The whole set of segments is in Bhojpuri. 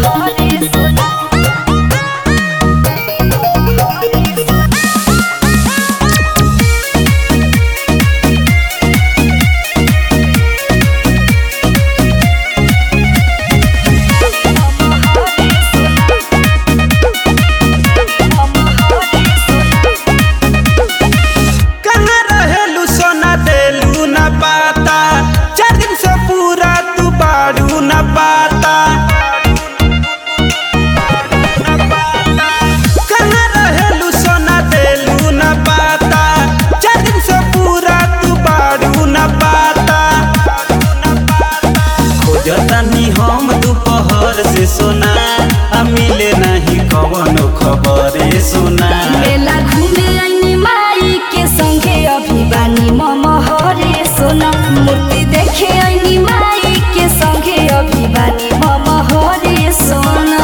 जतनी हम दोपहर से सोना मिले नहीं कवनो खबर सोना। मेला घूमे आईनी माई के संगे अभी बानी ममहरे सोना। मूर्ति देखे आईनी माई के संगे अभी बानी ममहरे सोना।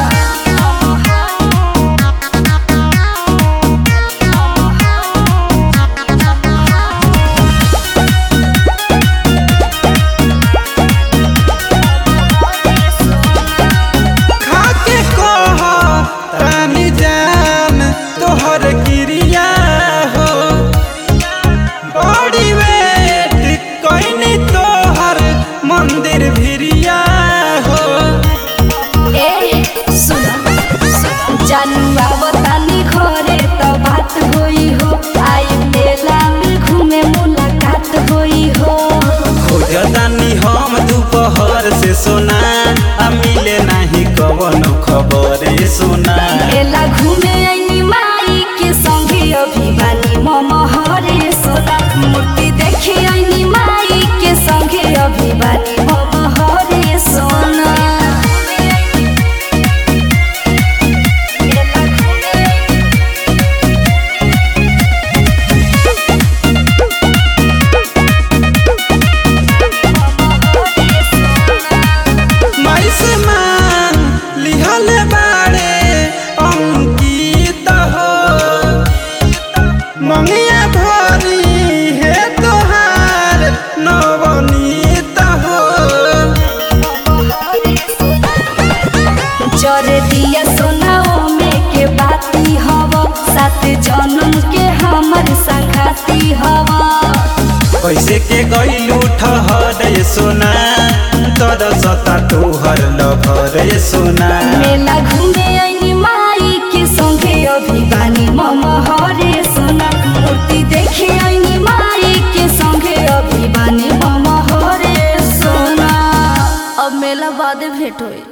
मंदिर भिरिया हो जानू आवतानी घरे त बात होई हो। आई मेला में घूमे मुलाकात होई हो। खोजतानी हम दोपहर से सोना मिले नहीं कवनो खबर सोना। मेला घूमे आईनी माई के संगे अभी बानी ममहरे सोना। मूर्ति देखे आईनी माई के संगे अभी बानी ममहरे सोना। मंगिया भरी है तोहार नवनीत हो। जरे दिया सोनाओ में के बाती हवा। सात जन्म के हमर संगाती हवा। कैसे के गइलू ठहर सोना तोर सता तोहर लभर सोना। मेला घूमे आईनी माई के संगे अभी बानी ममहरे सोना। मूर्ति देखे आईनी माई के संगे अभी बानी ममहरे सोना। अब मेला बाद भेंट होई।